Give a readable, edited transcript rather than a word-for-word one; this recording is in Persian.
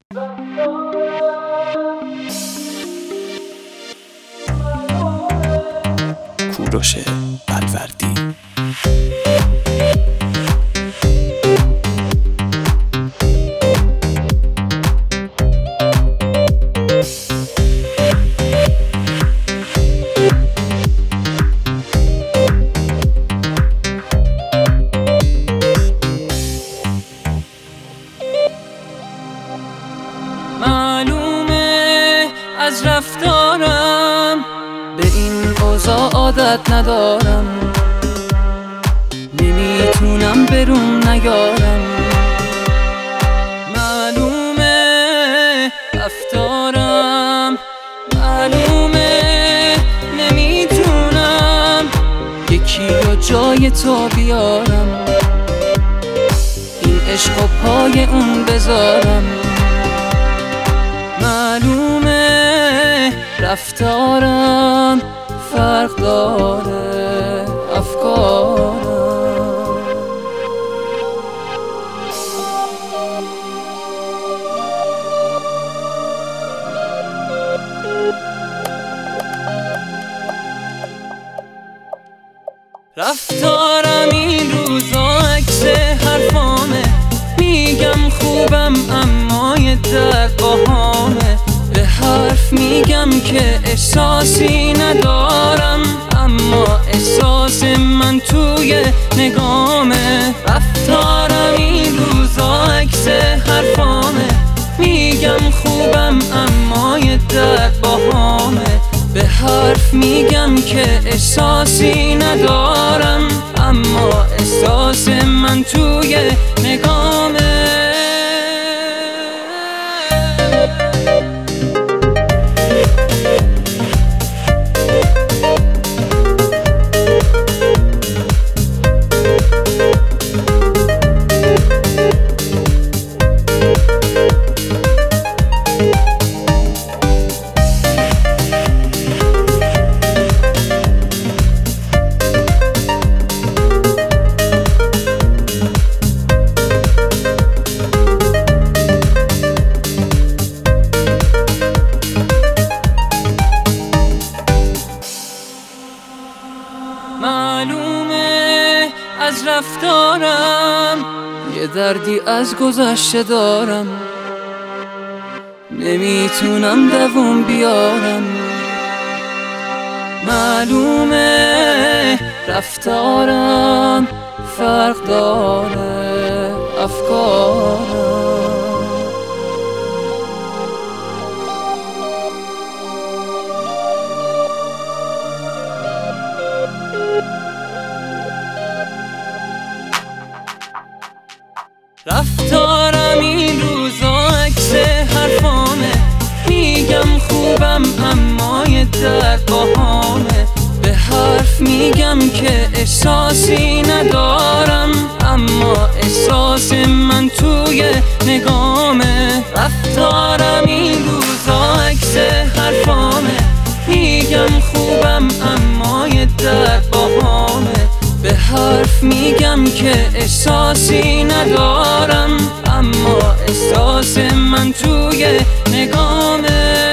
کوروش الوردی. معلومه از رفتارم به این اوضاع عادت ندارم، نمیتونم برون نیارم. معلومه رفتارم، معلومه نمیتونم یکی رو جای تو بیارم، این عشق و پای اون بذارم. معلومه رفتارم فرق داره افکارم. رفتارم این روزا عکس حرفامه، میگم خوبم اما یه درد باهامه. به حرف میگم که احساسی ندارم، اما احساس من توی نگامه. رفتارم این روزا عکس حرفامه، میگم خوبم اما یه درد باهامه. به حرف میگم که احساسی ندارم، اما احساس من توی نگامه. معلومه از رفتارم یه دردی از گذشته دارم، نمیتونم دووم بیارم. معلومه رفتارم فرق داره افکارم. رفتارم این روزا عکس حرفامه، میگم خوبم اما یه درد باهامه. به حرف میگم که احساسی ندارم، اما احساس من توی نگامه. رفتارم این روزا عکس حرفامه، میگم خوبم اما یه درد باهامه. به حرف میگم که احساسی ندارم، اما احساس من توی نگامه.